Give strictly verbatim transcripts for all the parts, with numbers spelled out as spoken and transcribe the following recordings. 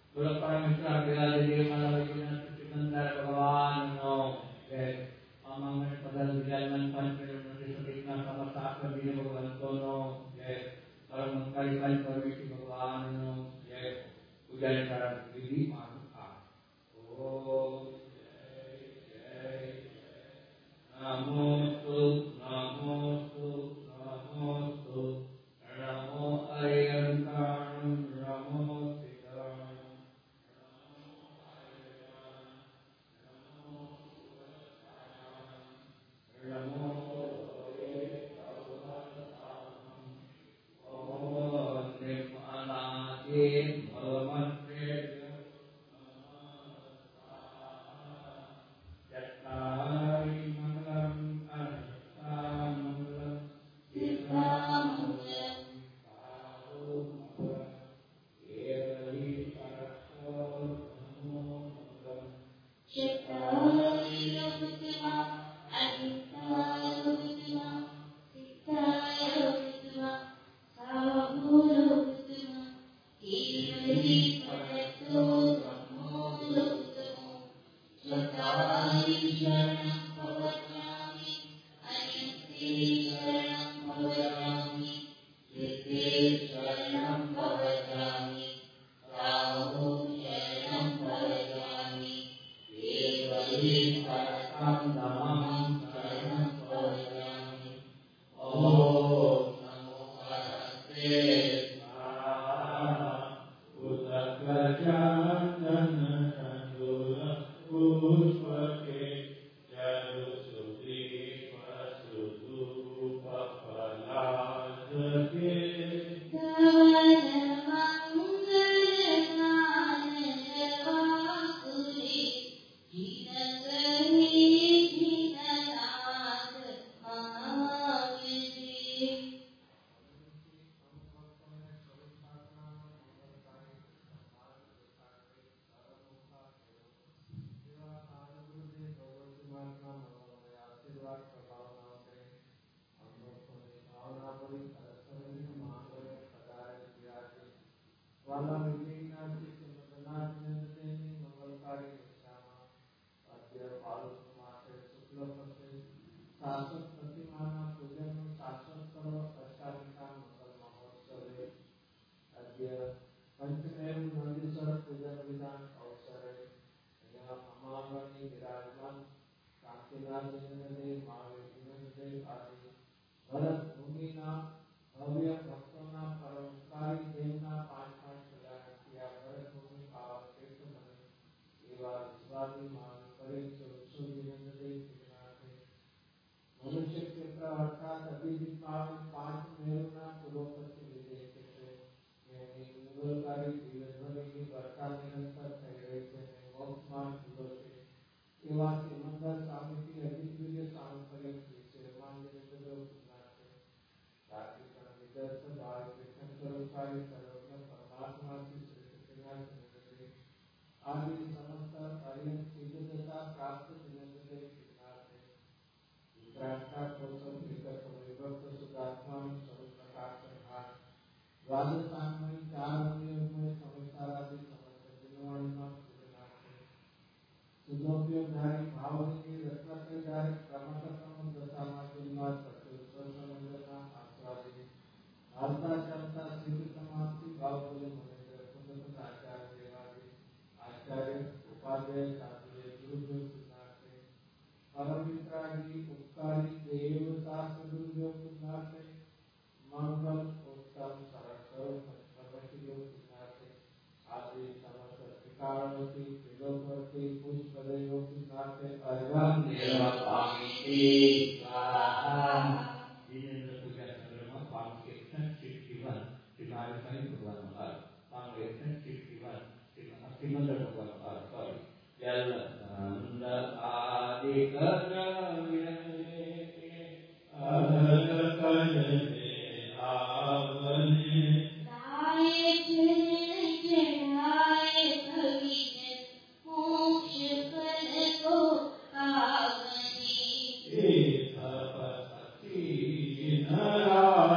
Bulan Parameswara bila jadi malam bagian sebentar Bhagavan no. Amang padal jalan panjang nanti sedikitnya sama sahabat ini Bhagavan no. Kalau mengkalikan permisi Bhagavan no. Ujian cara diri mantap. Oh. Namo tu, namo tu, namo tu, namo Ariyantam, namo Siddham, namo Ariyan, namo Suvatam, namo Vedavatam, Om Nirmanati Bhavamatri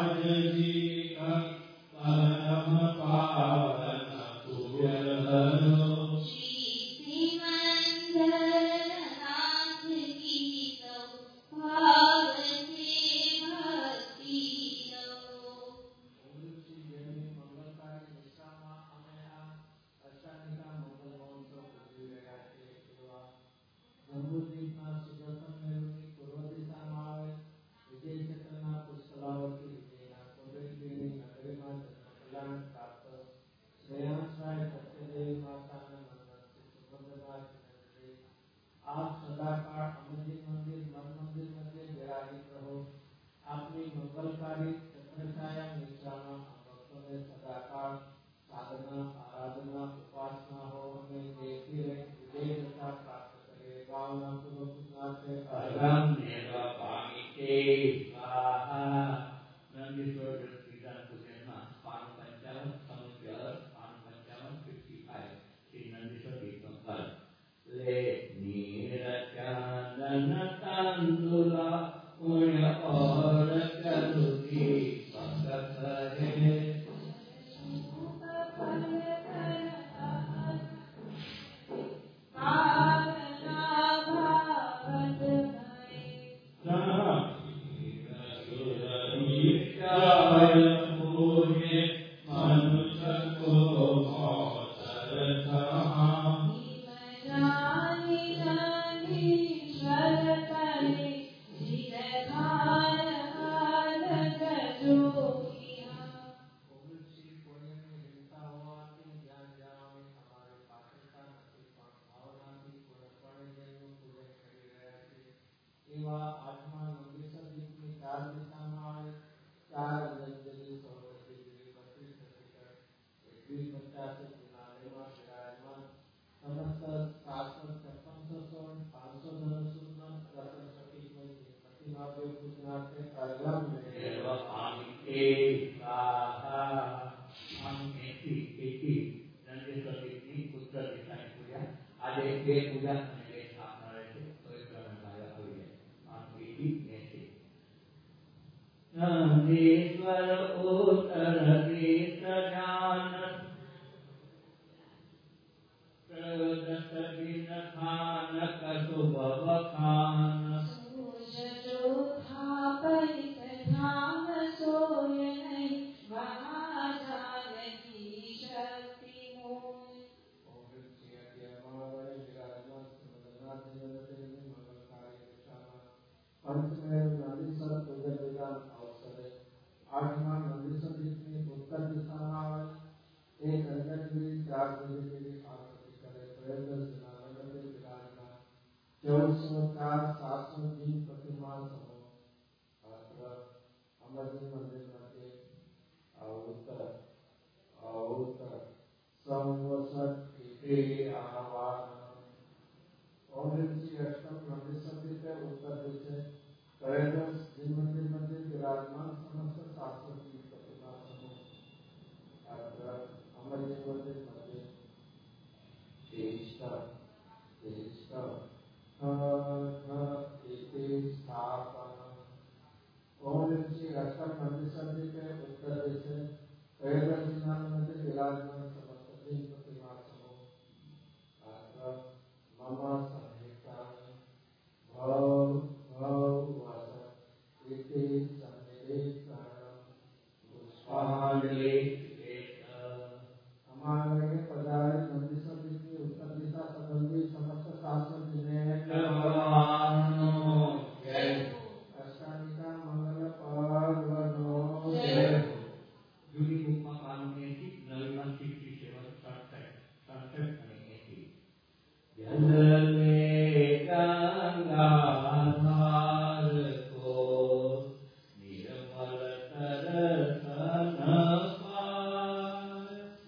Hare dia पूजा करने के स्थापना रहते तो इस तरह का हुई है आपकी ठीक ऐसे नंदीश्वर उत्तर देश जान प्रदत दिन खान कसुभ खान सूजो था परित ध्यान सोय नहीं महाजान की शक्ति मोय पंचमेव नंदीश्वर पूजन विधान अवसरे आठवां नंदीश्वर जितनी उत्तर दिशा में आवे एक अंजन चार बजे के लिए आरती करे त्रयोदश दिनांक के विराजमान चौदह सौ चार सात सौ तीन प्रतिमा समूह अत्र अमरजी मंदिर मध्ये उत्तर उत्तर संवत्सर इति आह्वान और श्री अष्टम नंदीश्वर जी के उत्तर दिशा त्रयोदश दिन मंदिर मध्ये विराजमान समस्त शास्त्र की प्रतिमा समूह अत्र अमरजी मंदिर मध्ये तेष्टा तेष्टा इति स्थापन और श्री अष्टम नंदीश्वर जी के उत्तर दिशा त्रयोदश दिन मध्ये विराजमान समस्त तीन प्रतिमा समूह अत्र मम संहिता भव भव वस इति संहिता पुष्पांजलि हमारे पधारे नंदीश्वर जी की उत्तर दिशा संबंधी समस्त शास्त्र जिन्हें अष्टानिका मंगल पर्वनो जूनी बुक में कानून ऐसी नवीन सिक्सटी सेवन सड़सठ सड़सठ ऐसी जल में गंगाधार को निर्मल तरसन पार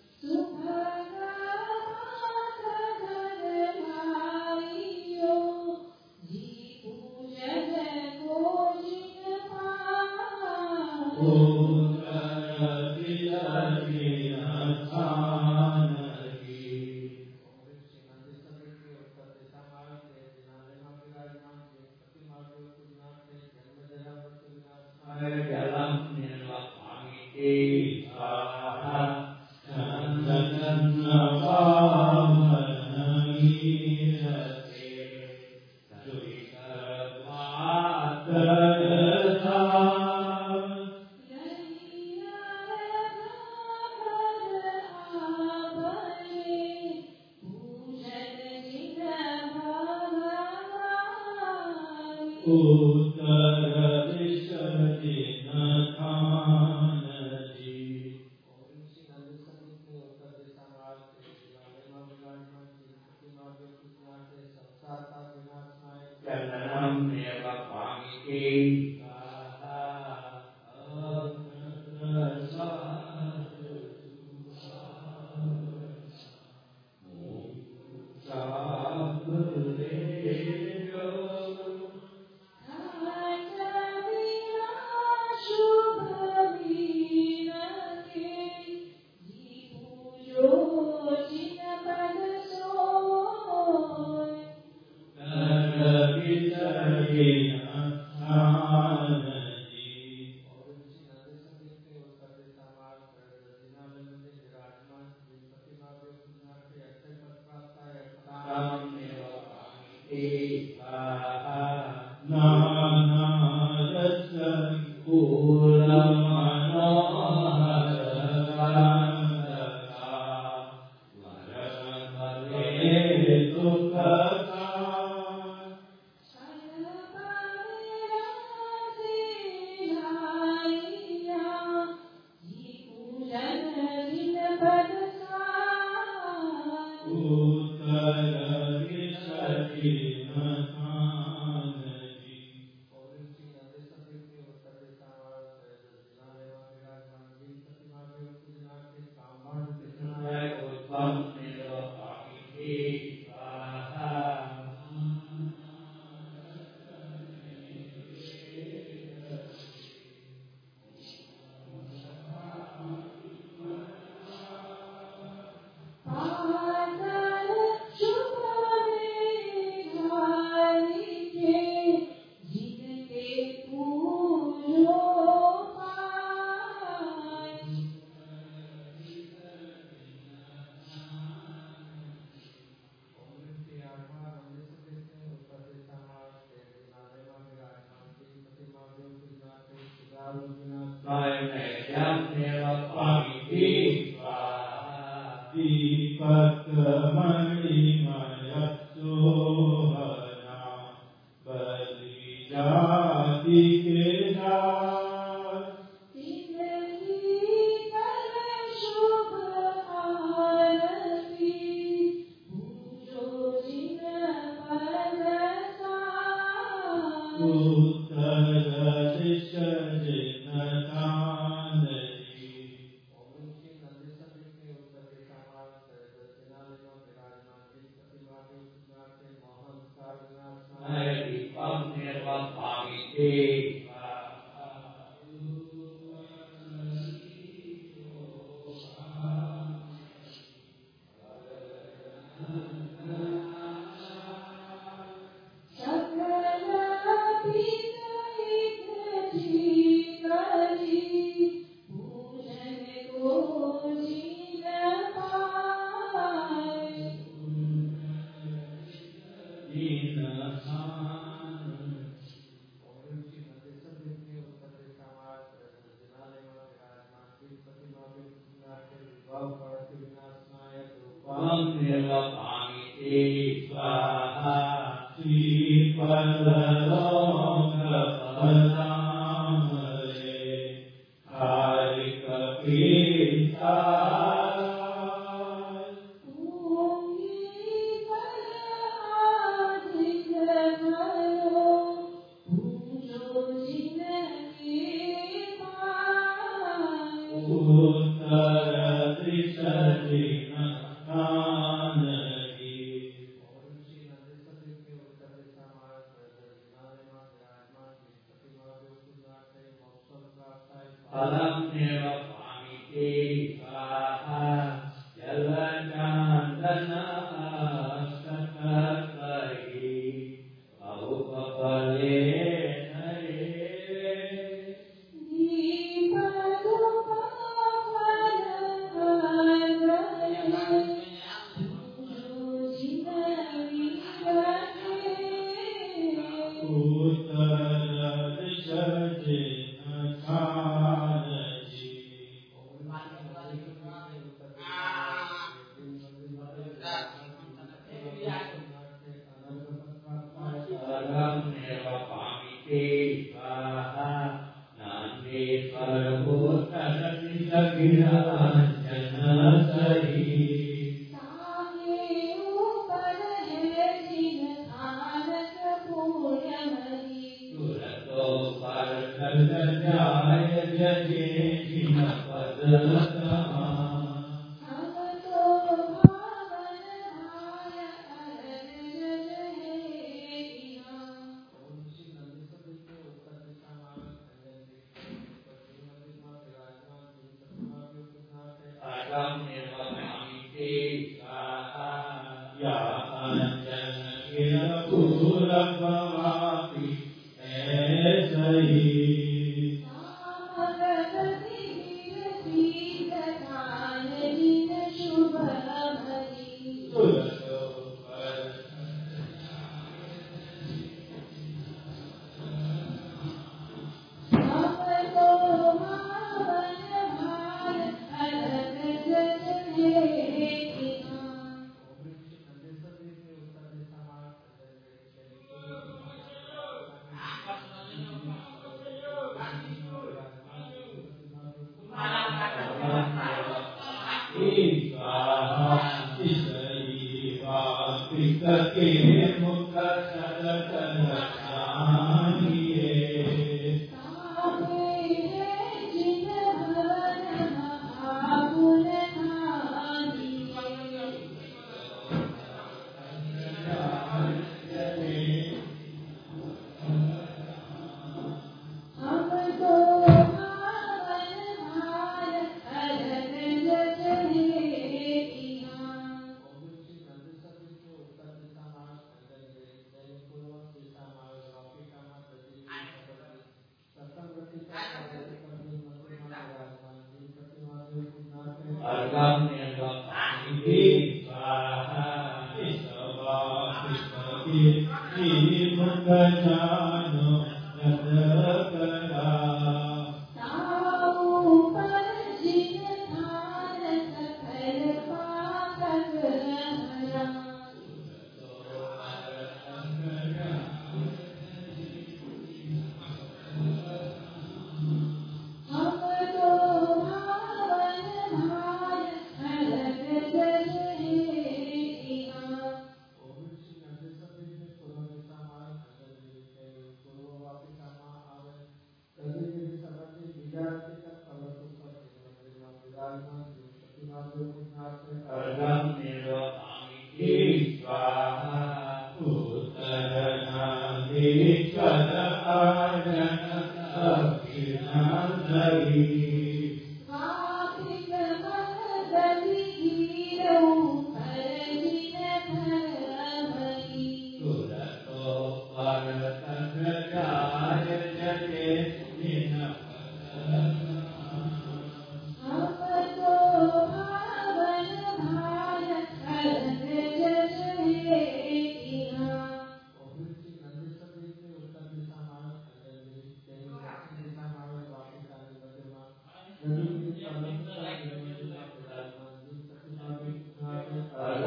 सुभगाधरमारियो जी पूजन को जिन पार उत्तर दिया दिया थान की जलम निर्वापामिते स्वाहा चंदन पावनगीरते सुविकर पात्रता उत्तर दिश दिन खान जी चरणम निर्वापामिते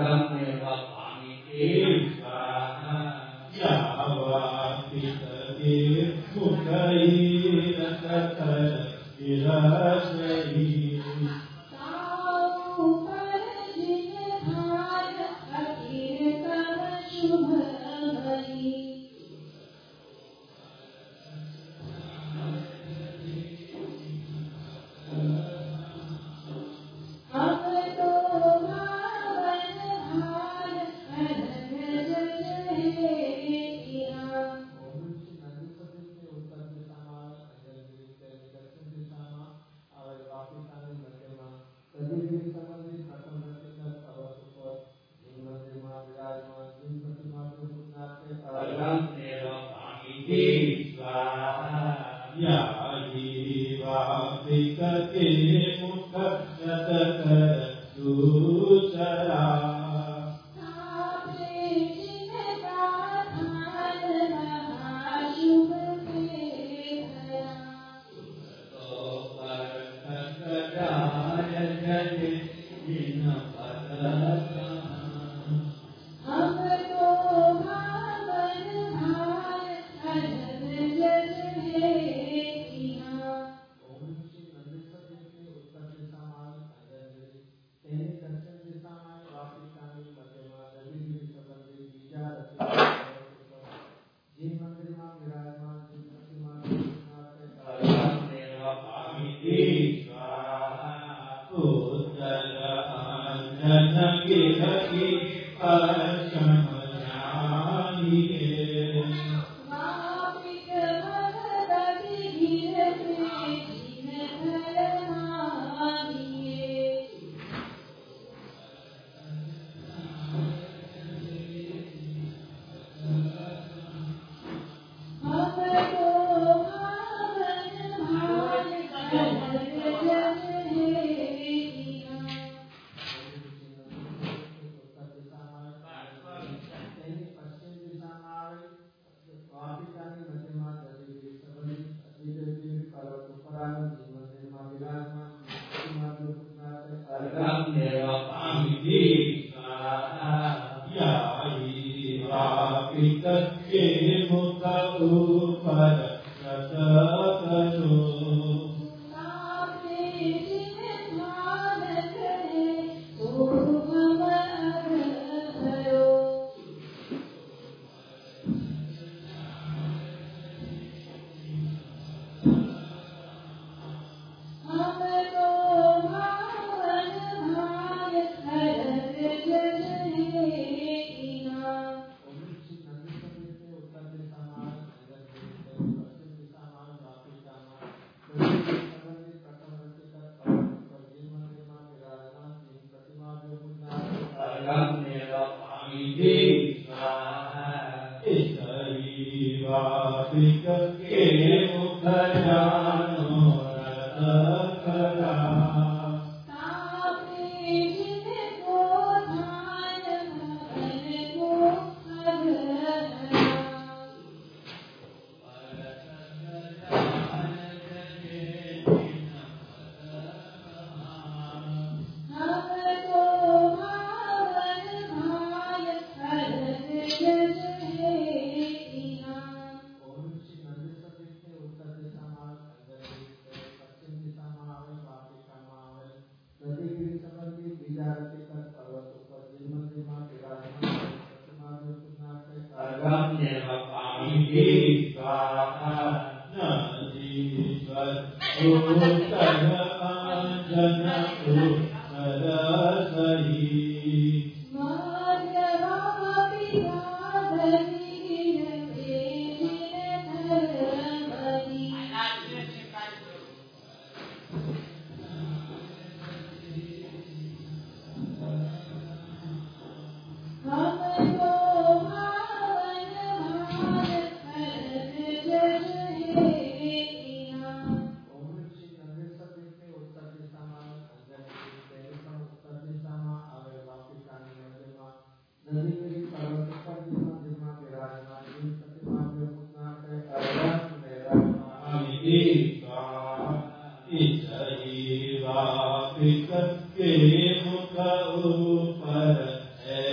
के मुख ऊपर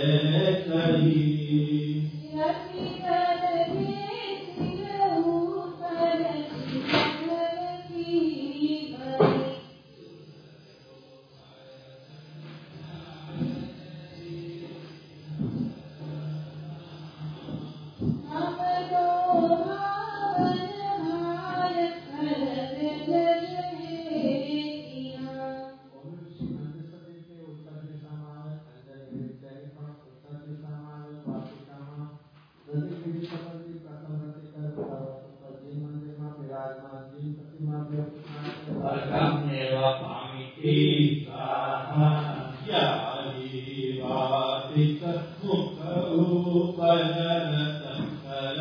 स्थापित मुख ऊपर रतन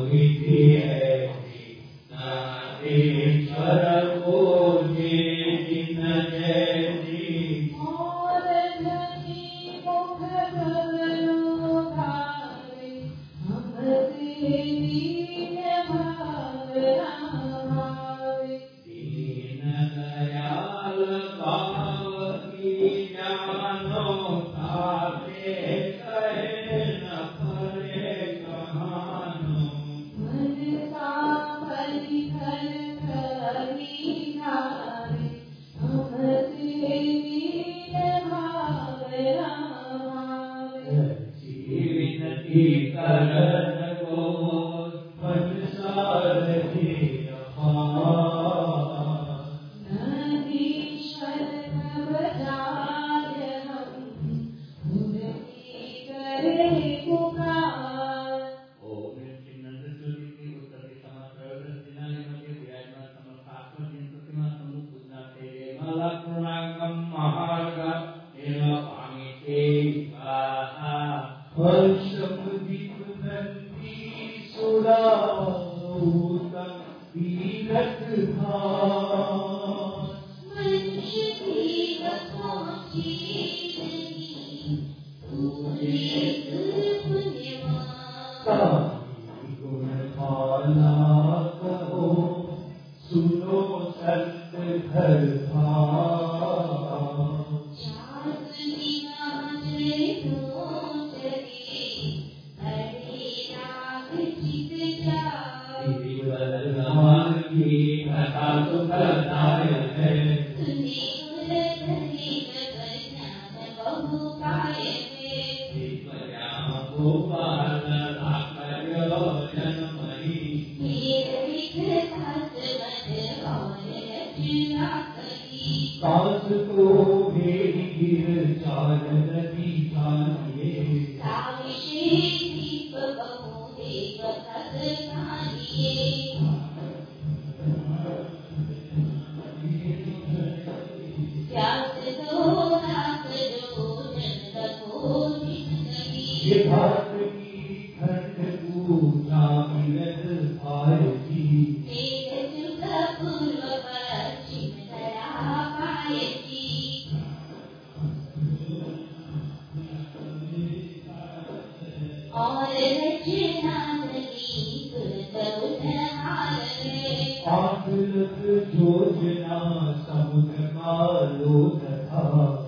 ईश्वर पूजे भावे अमृत वीर भावे भावे विनती करन को मन सारथी नदीश्वर तब जाय हम मुरली करे पुकार। ओम चिन्नंद सूर्य की उत्तर दिशा में प्रवेश दिनाने मध्ये विराजमान समर्थात्म जिन प्रतिमा सम्मुख पूजना तेरे मला पूर्णांगम महार्गा एव पामिते स्वाहा हर्षम दीपनंदी सुराऊतम तीरथ भान मनुष्य जीवकों जीवनी पूजित पुण्यवान। गुण भाला कहो सुनो संत घर कांस को भेड़ी गिर चारण नदी जानिए दीप बहु देव सद जानिए। ये भारत की खंड पूजा मिलत भारती और रचना आंखलक योजना समुद्र मालो तथा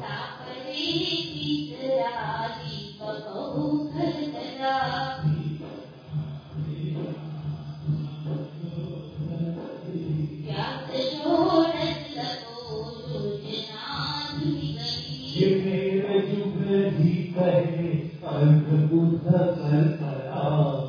बुद्ध कल्पना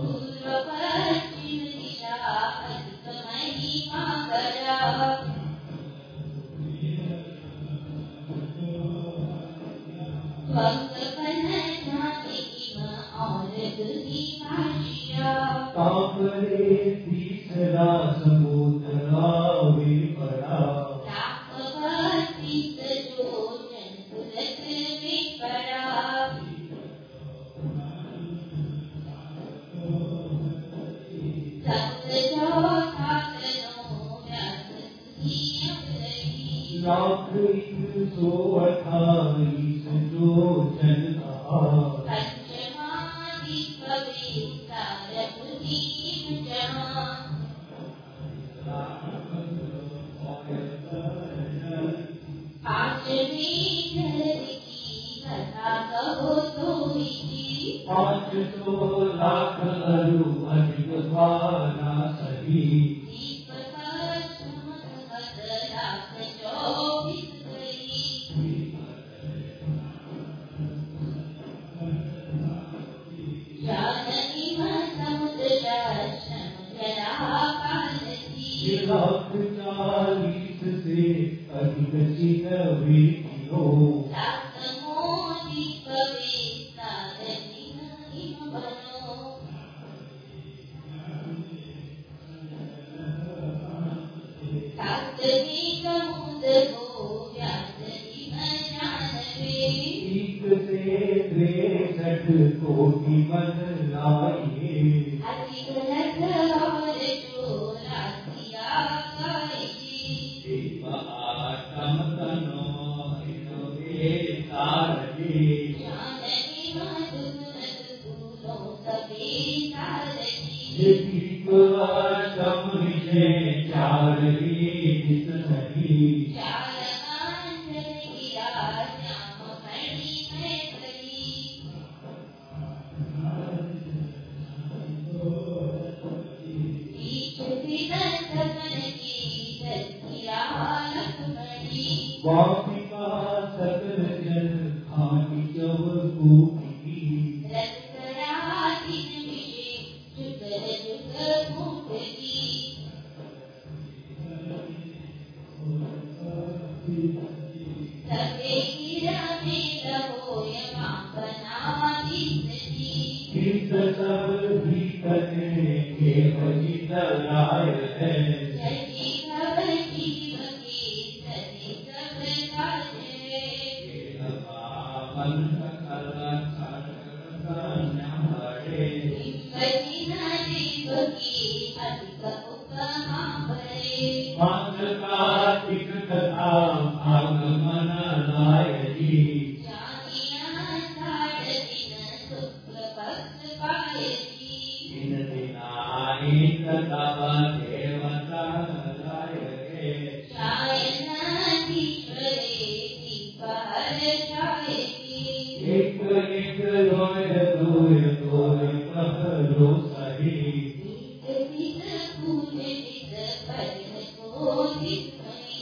कांपरे तीसरा समुद्रा वे पड़ा लाख एक सौ अट्ठाईस जो जन कहा पाँच सौ लाख अरु अधिक भाना सही लाख चालीस से अधिक चिन्ह वीडियो एक से त्रेसठ कोटि मन लाइए वापिका सकल जन खानी जब कूटी रसराधिन विषे जुगल जुग मुक्ति सबे गिरा में लहोय मापनादिसती हित सब भीतने केवल राय है जजी भव जीव की सती सब काजे मन सकल न्यारे हिम्मति न जीव की अधिक उपमा भरे पांच कार्तिक कथा आगमन राय जी जानिया साढ़ दिन शुक्ल पक्ष पाए जी इन दिनाहि तब देवता राय गे शायनाधीश्वरे दीपहर छाए जी एक एक लोय दूय दूय प्रहरो सही गीत गीत पूजे नित भजन को जितमई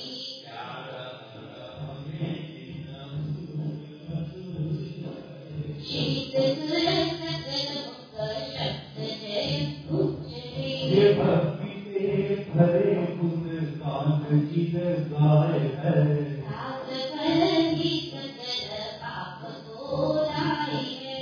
शीत सुर सकल मुख शब्द जय उच्चरे ये भक्ति के भरे गुण कांत जिन गाय है सात फल ही सकल पाप को लाए है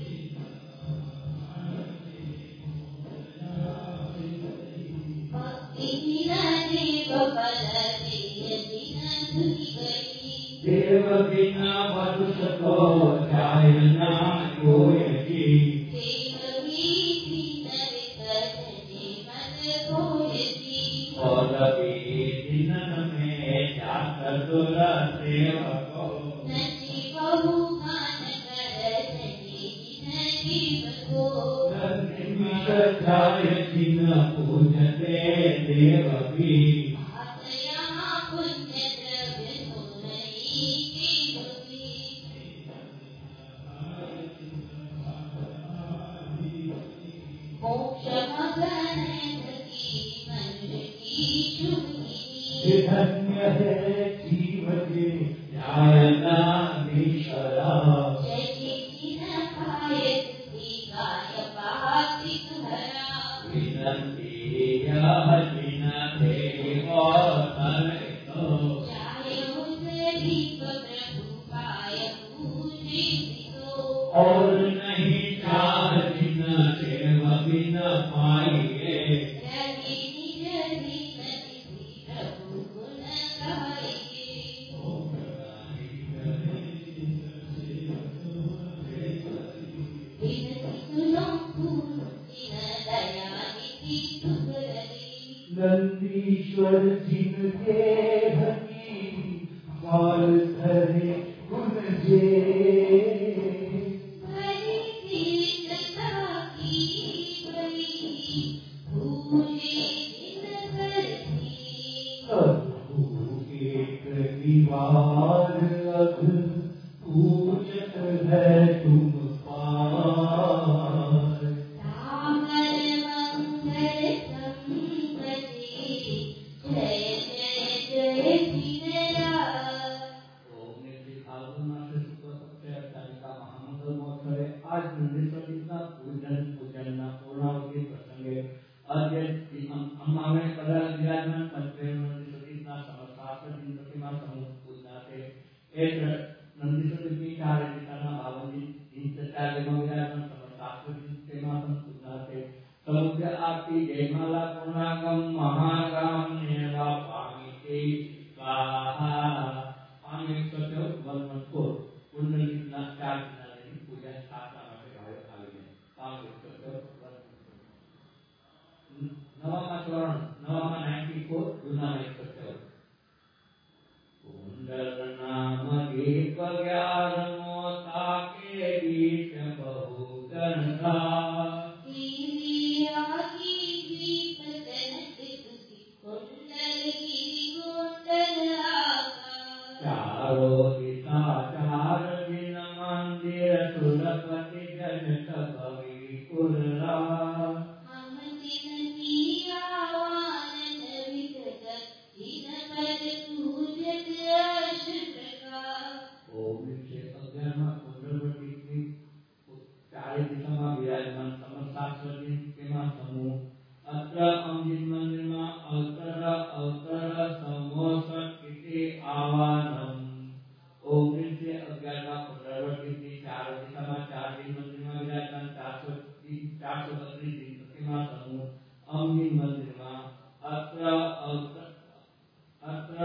भक्ति बिना देव फल देय बिना धुनि गई देव बिना मनुष को ध्याय न कोई जी देव भी दीन विकट जीवन भोय जी और दिन में जात दुर सेवको नची बहु मान कर जनी जिन जीव को निमिष ध्याय जिन पूजते देव भी आत यहाँ पुण्य द्रव्य सुनई जीव की मोक्ष मगन सखी मनुष्य की शुभगिरी धन्य है जीव के ध्याय नामीश्वरा जय जिन खाय तुझी गाय पातिक हरा विनंती यह जिन देव तरेतो चाहे उसे दीप प्रभु पाय पूजितो और नहीं चाह जिन देव बिन पाइए रवि निज दीन तिथि प्रभु गुण गाइए विनति सुनो पूर्ण दया निधि सुधरी नंदीश्वर जिन देह की बाल धरे गुण जे भरी तीर्थता की बड़ी पूजे दिन करती प्रभु एक दीवार अघ पूजत है तुम पार तामर मंगल संपत्ति जय जय जय दीनराज ओम निधि फाल्गुन मास शुक्ल पक्ष तारिका महामंगल महोत्सवे आज नंदीश्वरीचा पूजन पूजन पूर्णावती प्रसंगे अद्य अम्मा में पदर विराजमान पंचप्रेम नंदीश्वरीचा समस्तास्त्र दिन प्रतिमा समूह पूजनाचे एक नंदीश्वरी पीठ आहे तिथाना भावनी तीनच्या देवा विराजमान समस्तास्त्र दिन प्रतिमा समूह पूजनाचे समुद्र आरती जयमाला पूर्णागम महागाम नेवा पामिते स्वाहा आम्ही सत्य वर्णको पुंडलिकना चार दिनाची पूजा स्थापना માટે આવીને આम्ही સત્ય નવામાં ચરણ નવામાં चौरानवे જૂનામાં सत्य कुंडल नाम एक ज्ञान मोता के बीच बहु गणता चारों दिशा चार दिन मंदिर सुरपति जन भवी कुलरा पूजत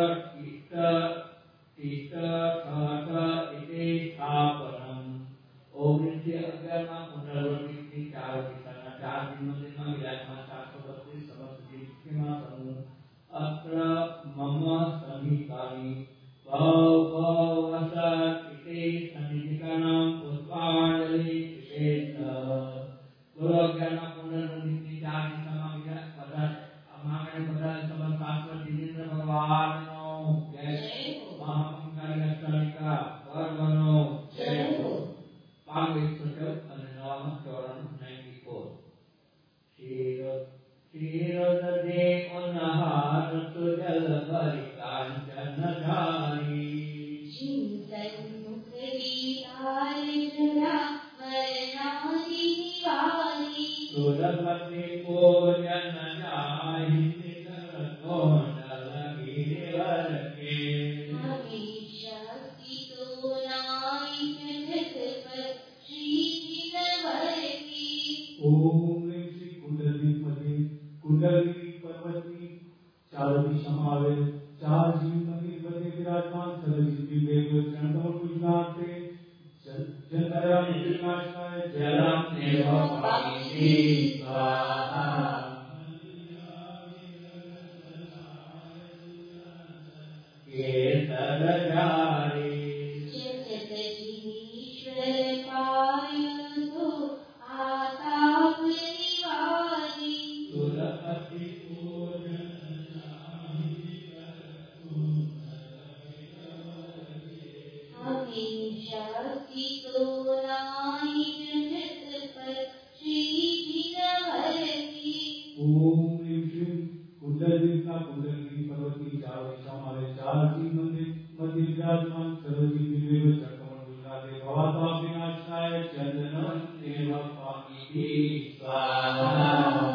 इष्ट इष्ट खट इति स्थापनम ओविंशी अज्ञाना पुनर्वृत्ति चार दिशाना चार दिनों दिन में विराजमान चार सौ बत्तीस समस्त जीविका समूह अत्र मम समीकानी भव भव वसत इति सन्निधिकानां पुष्पांजलि विशेष गुरु अज्ञाना पुनर्वृत्ति चार दिशाना विराजमान हमारे बदल समस्त शास्त्र जिनेन्द्र भगवान नो जय महामंगल अष्टमिका वर्णनो जय हो पांच एक सौ चौदह और नवाम चौरान नाइन्टी फोर शीर शीर दे उन्हार तुजल भरी कांचन धारी चिंतन मुक्ति आलिंगना वरनादि निवारी सुरपति को जन जाहि निकर कोंडल गिरिवर के हमेशा की तो नाई जगत पर श्री जिनवर की ओम श्री कुंडली पति कुंडली पर्वती चारों दिशा मावे चार जीव मंदिर बने विराजमान सरस्वती देव चंद्र पूजनाते जलया विनाशाय जलम देव पामिति स्वाहा केसर जारी जगत जीवीश्वर पायो आताप निवारी सुरपति पूजन हमेशा की तो नाई जगत पर श्री जिनवर की ओम श्री कुंडली का कुंडली पर्वती चारों दिशा मावे चार जीव मंदिर मध्य विराजमान सरस्वती देव चंद्र पूजनाते भवता विनाशाय चंदन देव पामिति स्वाहा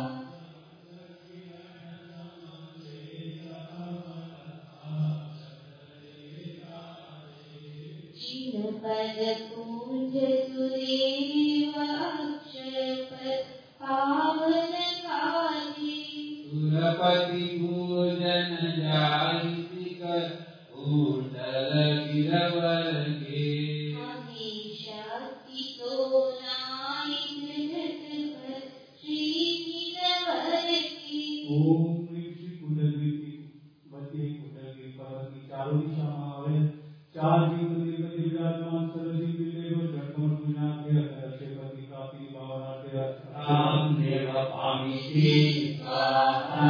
जिन पद पूज सुरेव अक्षर पर पावन काली सुरपति पूजन जाहि शिखर कुंडल गिरवर के हमेशा की तो नाई जगत पर श्री जिनवर की ओम श्री कुंडली मध्य कुंडली पर्वती चारों दिशा मावे चार जीव मंदिर में विराजमान सरस्वती देव चंद्र पूजनाते अक्षयपति काफी भावनाते राम देव पामिति स्वाहा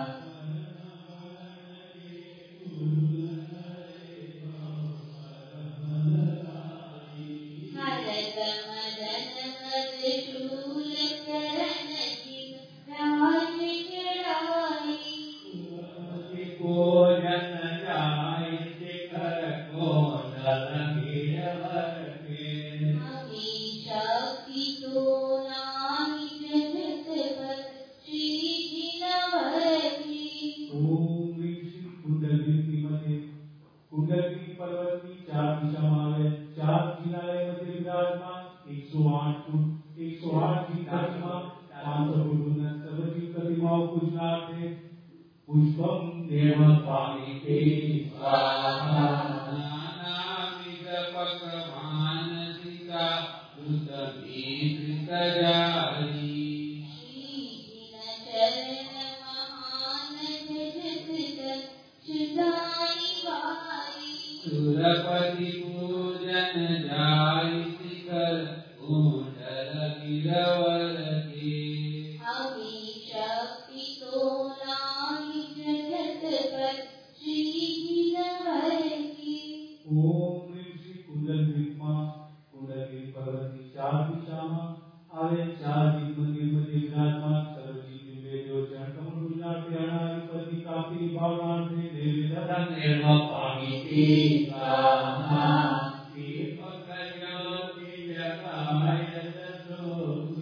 हरत मदन मद शूल करण जिन राज चढ़ाई को जन जाहि शिखर कोंडल गिरवर के हमेशा की तो नाई जगत पर श्री जिनवर की ओम श्री कुंडली मध्य कुंडली पर्वती चार दिशा मावे चार किनारे मध्य विराजमान एक सौ आठ फुट एक सौ आठ की प्रतिमा पांच सौ फुट उन्नत सर्वजी प्रतिमाओं पूजनाते पुष्पम देव पामिति स्वाहा नानाविध पकवानसिका दुत भीत जारी श्री जिन चरण महान जगत तक सुधारी वारी सुरपति पूजन जाहि शिखर कुंडल गिरवर के हमेशा की तो नाई जगत पर श्री जिनवर की ओम श्री कुंडली कुंडली पर्वती चार दिशा आवे चार जीव मंदिर मध्य विराजमान सर्वजी देव चंद्र पूजनाते अनाधिपति काफी भावनाते देवी धन देव पामिति स्वाहा दीपक ज्योति जगाय दसो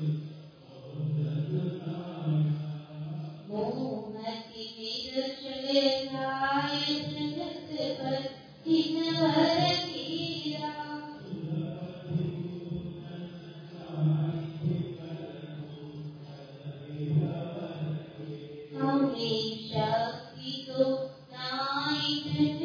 मोमति विदुष वेदाय जगत पर जिनवर कीरा हमेशा की तो नाई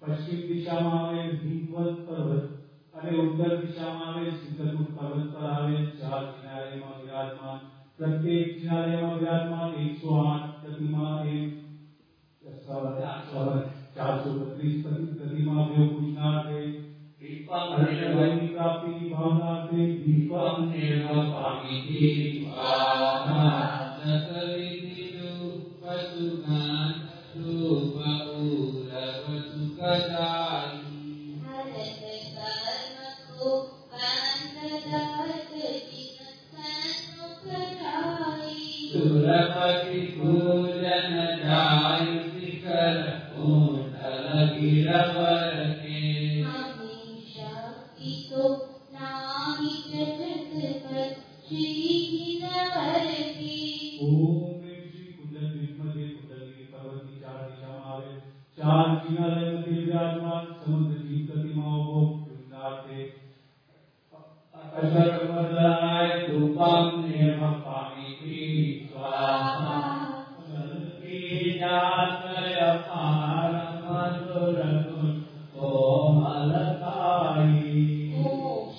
પશ્ચિમ દિશામાં આવેલ ભીમવત પર્વત અને ઉત્તર દિશામાં આવેલ સિદ્ધકુટ પર્વત પર આવેલ ચાર કિનારેમાં વિરાજમાન પ્રત્યેક કિનારેમાં વિરાજમાન એકસો આઠ પ્રતિમા એ ચારસો બત્રીસ પ્રતિમા वे पूजनार्थे दीपम भगवानी प्राप्ति की भावनार्थे दीपम एव पामिति स्वाहा सकलितिषु पशुगान रूपऊरव सुखदायि हरत कर्मको कांतदात जिनसन्मुखदायि सुरपति पूजन जायु शिखर कुंडल गिरवर के हमेशा कितो नाहि जगत पर श्री गिरवर की ओम ह्रीं श्री कुंडल विष्णुदेव कुंडल गिरि पर्वत की चार दिशा में आवे चार किनारे मध्य विराजमान समुद्र की प्रतिमाओं को पूजनार्थे अशर्वदाय धूपम एव पामिति स्वाहा जातय पार मधुर कोमलताई मोक्ष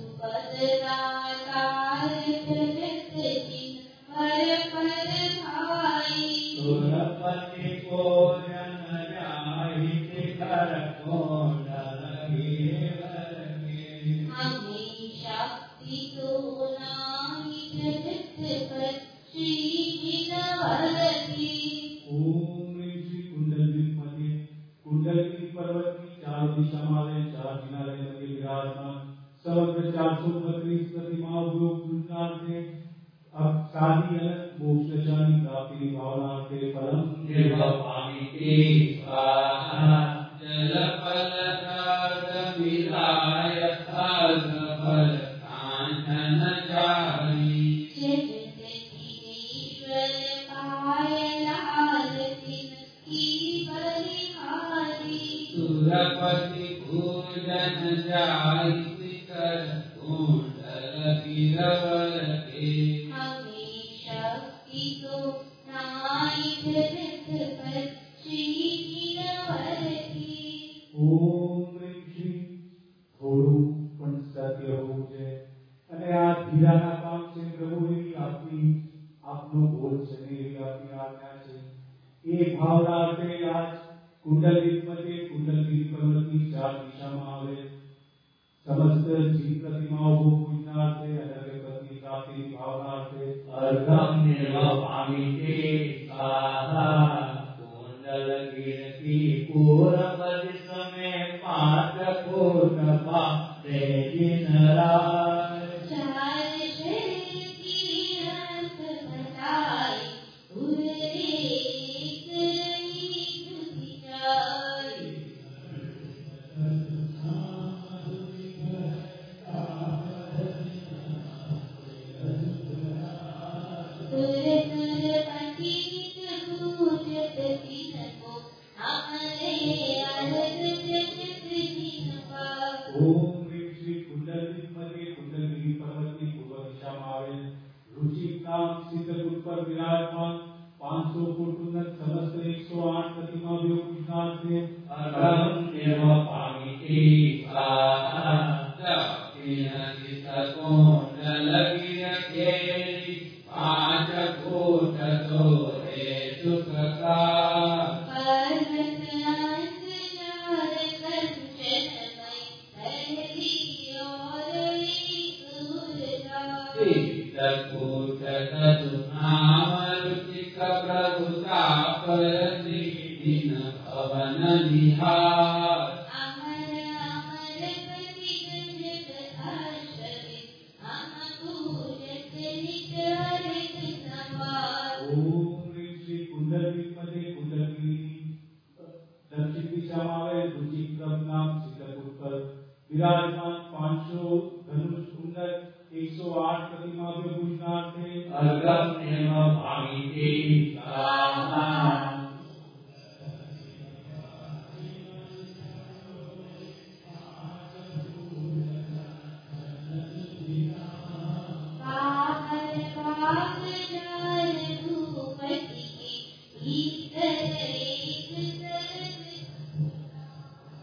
सुपददातार जगत जिन पर पर भाई सुरपति को जन जाहि शिखर कुंडल गिरवर के हमेशा कितो नाहि जगत पर श्री गिरवर की ओम ह्रीं श्री कुंडल विष्णुदेव कुंडल गिरि पर्वत की चार दिशा में आवे चार किनारे मध्य विराजमान समग्र चार सौ बत्रीस प्रतिमाओं को पूजनार्थे अब शादी अनंत मोक्ष शादी प्राप्ति की भावनार्थे फलम एव पामिति स्वाहा जलफलकागमिलाय अर्घफल कांचन जाहि जगत जिनेश्वर पाय लाल तिन की बलिहारी सुरपति पूजन जाहि शिखर कुंडल गिरवर के हमेशा कितो नाहि जगत पर श्री गिरवर की ओम ह्रीं श्री થોડું પણ સત્ય હોવું છે અને આ ધીરાના કામ છે પ્રભુ એવી આપની આપનો બોલ છે ને એવી આપની આજ્ઞા છે એ ભાવનાર્થે આજ કુંડલગીરી મધ્ય કુંડલગીરી પર્વતની ચાર દિશામાં આવે समस्त जीव प्रतिमाओं को पूजनार्थे अनर्घपति प्राप्ति की भावनार्थे अर्घम एव पामिति स्वाहा कुंडल गिरति पूरब दिशा में पांच फुट पाते जिनराय चार शर की रस बताई उर एक रही तुझी जाई सुर सुर पंडित पूजत तिनको हमरे अर्घ जगत जिन पर ओम ह्रीं श्री कुंडलगिरि मध्य कुंडलगिरि पर्वत की पूर्व दिशा में आवेल रुचि नाम सिद्धकूट पर विराजमान पाँच सौ फुट उन्नत समस्त एक सौ आठ प्रतिमा भी पूजनार्थे अर्घम एव पामिति स्वाहा कुंडल गिरति पांच फुट तोरे सुख का पर्वत अंतराल कंचनमय पहली और एक दूरदा सिद्धकूट तदुनाम रुचिक प्रभुताप दिन भवन निहार अमर अमर पति गंजत आश्रय हम पूजत नित हरित संवार ओम ह्रीं श्री कुंडलगिरि मध्य कुंडलगिरि दक्षिण दिशा में आवेल रुचि नाम सिद्धकूट पर विराजमान पाँच सौ धनुष उन्नत एक सौ आठ प्रतिमा भी पूजनार्थे अर्घम एव पामिति स्वाहा पाहर पाग जाल भूपति की भीतर एक तरफ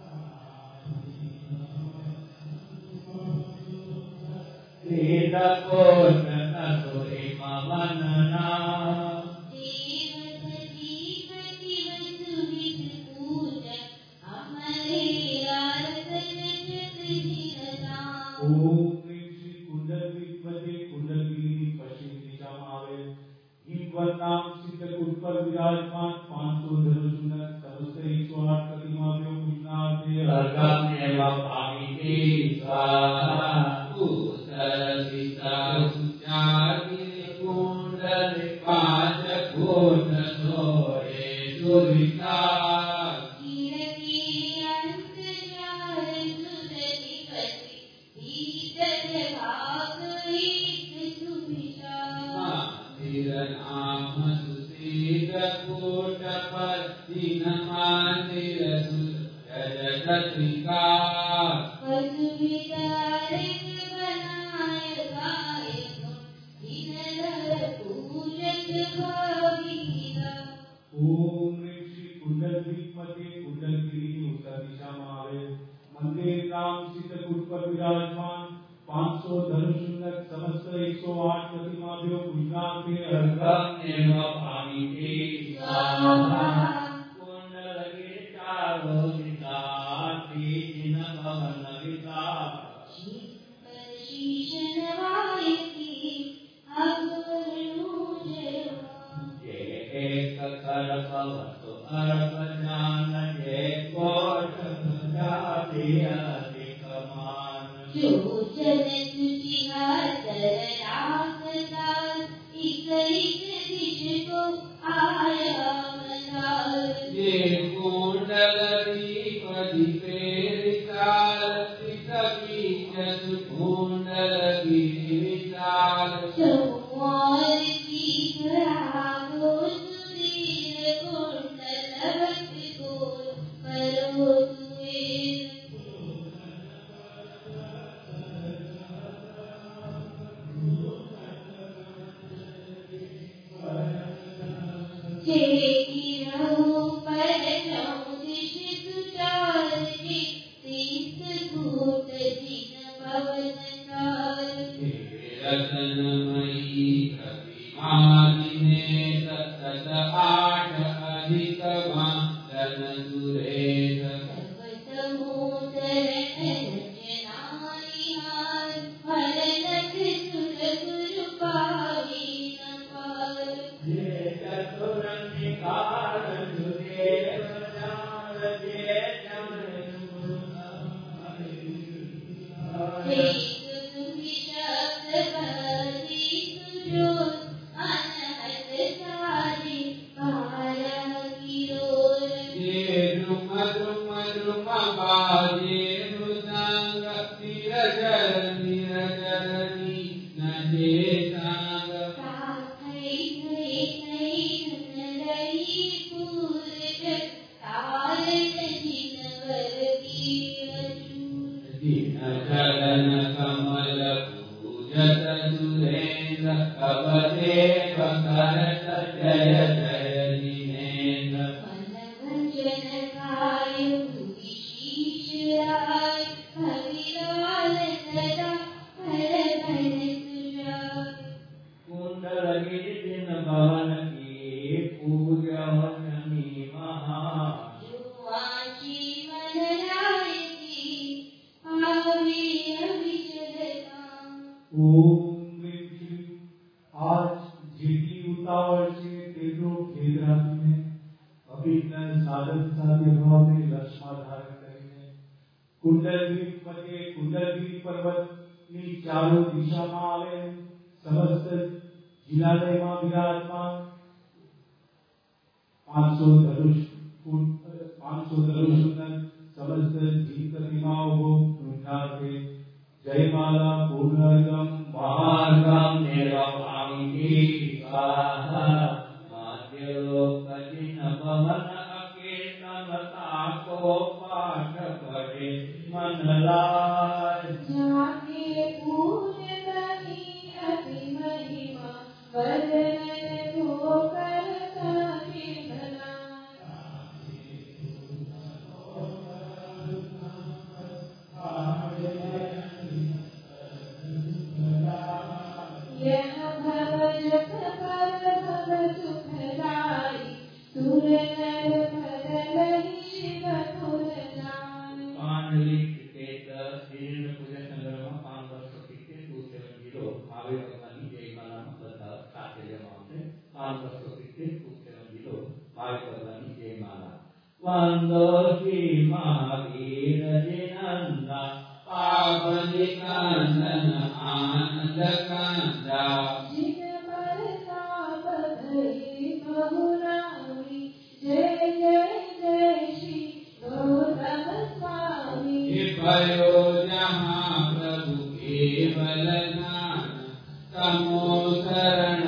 Anjali Cricket Dirinya Puja Sangrama पाँच वर्ष cricket two seven zero भावे भगवानी जय माला बता साथे जमाते पाँच वर्ष cricket two seven zero भावे भगवानी जय माला वंदो श्री महावीर जिनंदा पावनी कांदन आनंद कांदा जिन प्रताप धरि बहुरानी जय जय जय श्री गौतम स्वामी भयो जहाँ प्रभु केवल ज्ञान तमो शरण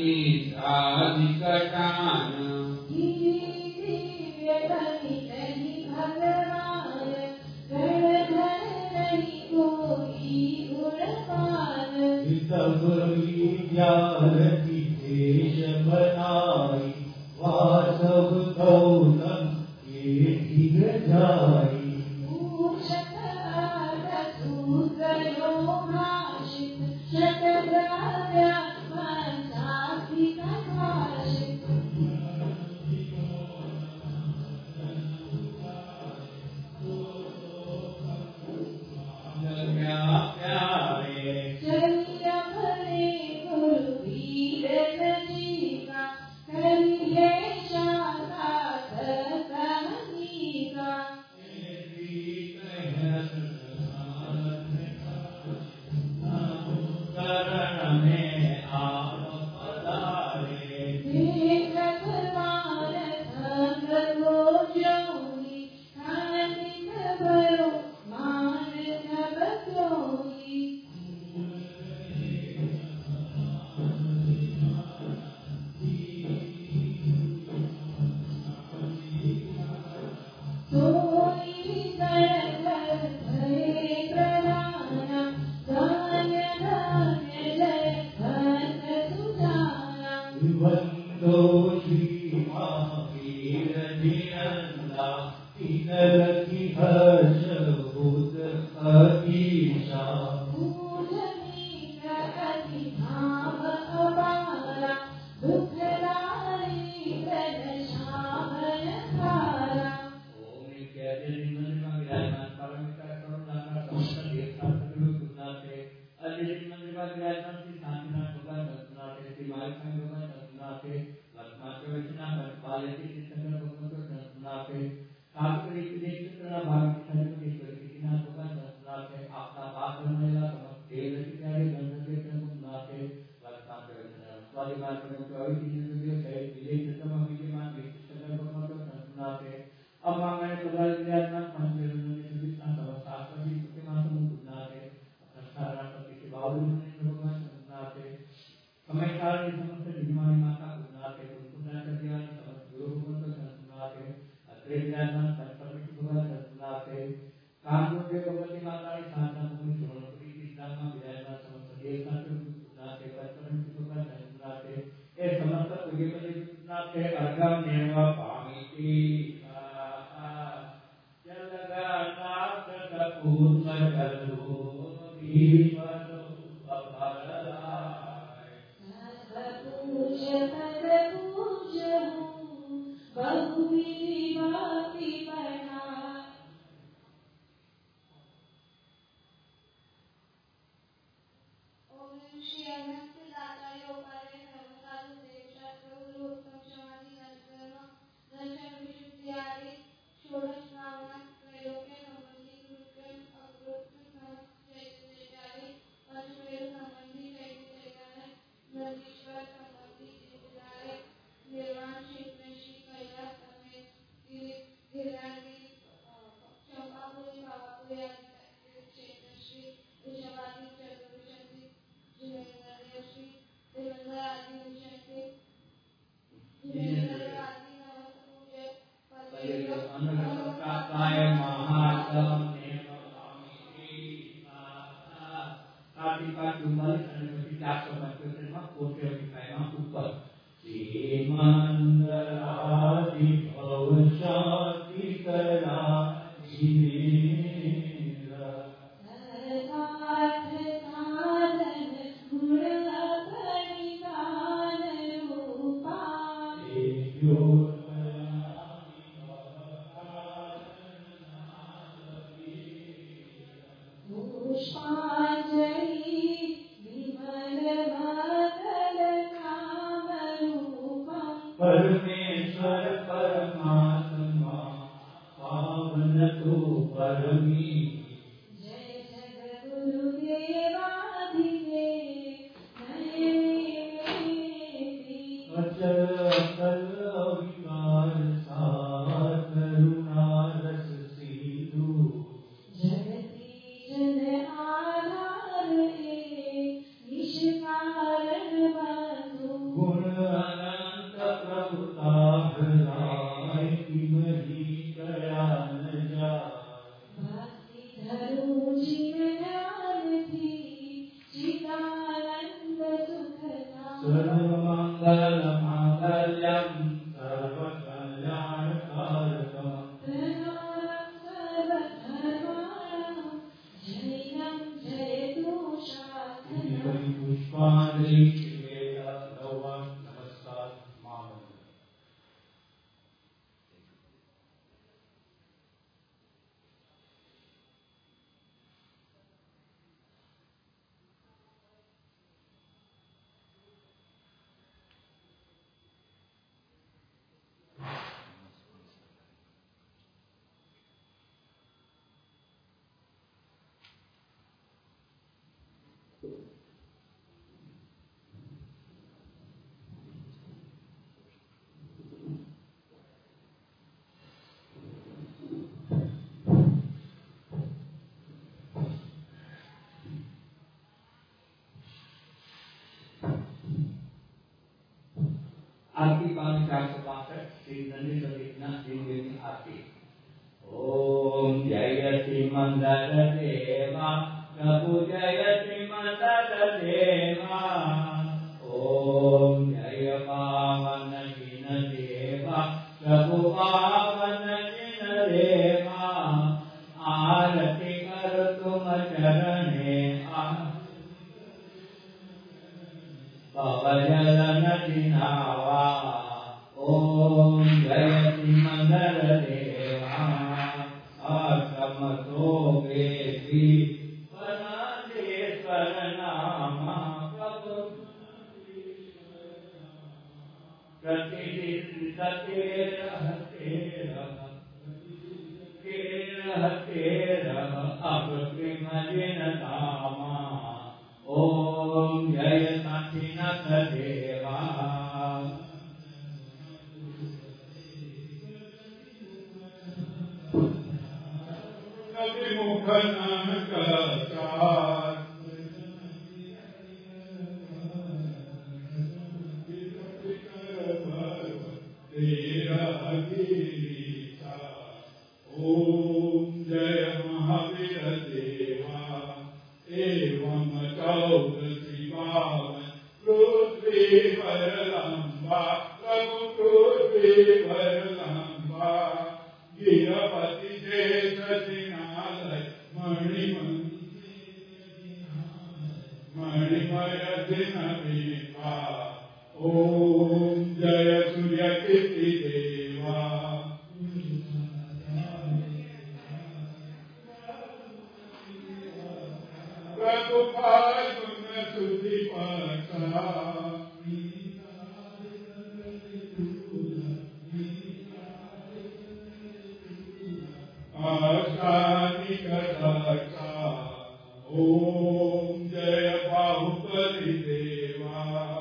ईशाधिकटान दिव्य धनि धनि भगवान गणधर नहीं कोई गुणवान तब विद्यारति देश बनाई वासव गौतम के धीर जाई परमेश्वर परमात्मा पावन तू परमी जय जगद्गुरुदेवाधिदेव अचल अचल अविकार सार करुणा रस सिंधु जगती जन आधार निष्कारण बंधु गुण अनंत प्रभुता हृदय किमहि कया न जाय भक्ति धरू जीवन थी चिदानंद सुखदा सर्वमंगल मांगल्यम सर्वकल्याणकारकम प्रणमामि सर्वधर्माणां जयं जयतु शासनम् पुष्पांजलि नमस्कार मामन आरती पावन चार सौ बासठ श्री नंदीश्वर एकनाथ देव की आरती। ओम जय श्रीमंदर देवा प्रभु जय श्रीमंदर देवा ओम जय पावन जिन देवा प्रभु पावन जिन देवा आरती कर तुम चरणे पवजल नदिनावा ओम जय श्रीमंदर देवा आश्रम तो वेदी परमेश्वर नामा प्रभु प्रतिदिन सते रहते रह के रहते रह अब प्रेम जिन नामा ओम जय साक्षीनाथ देवा कवि मुख नानक चार तेरा गिरीचा ओम जय महावीर देवा एवं चौदसी पावन पृथ्वी पर लंबा प्रभु पृथ्वी पर लंबा गिरपति शेष सिनालय मणिमय दिन विपा ओम जय सूर्य कीर्ति देवा प्रभु फाल्गुन सुधि पक्षा आशानि कटाक्षा ओम जय बाहुबली देवा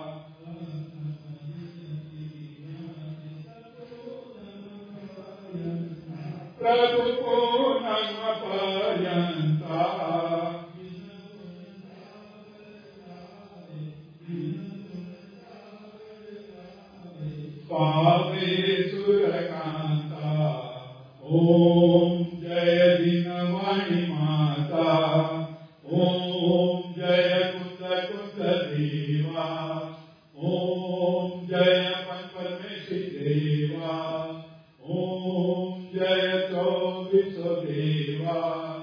प्रभु को नम पर्यंता पावे सुरकांता ओम जय दीनवाणी माता ओम जय कुंद कुंद देवा ओम जय परमेश्वरी देवा ओम जय चौबीस देवा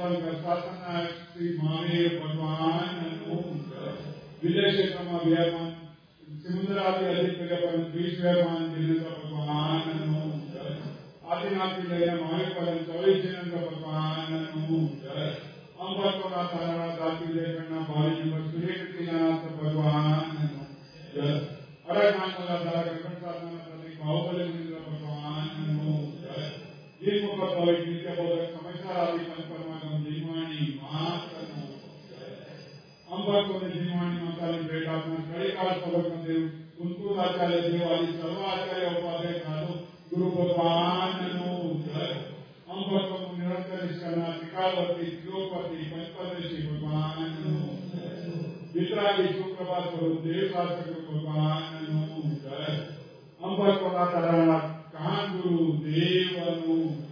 का शासन श्री महावीर भगवान विजय क्षेत्र में विराजमान समुद्रादि अधिक विश्वमान जिनेन्द्र भगवान आदिनाथ लैया महावीर चौबीस जिनेन्द्र भगवान अंबरकोना तारा दाती लेखना बाली सूर्यनाथ भगवान अरगनाथ तारा गगन साधना प्रति बाहुबली जिनेन्द्र भगवान ये मुख नित्य बोधक समस्या आदि कंपरमागम जीवाणी मातनु अंबरकोने जीवाणी माताली बेटात्मा कलिकाल सबक देव उनको आचार्य देवाली सर्वाचार्य उपाध्याय साधु गुरु भगवान अंबरकोन निरंतर निष्कर्णा त्रिकालवर्ती त्रिलोकपति पंचपदेशी भगवान वितरागी सुप्रभात स्वरूप देव शासक गुरु भगवान अंबरकोना तारा कान गुरु देव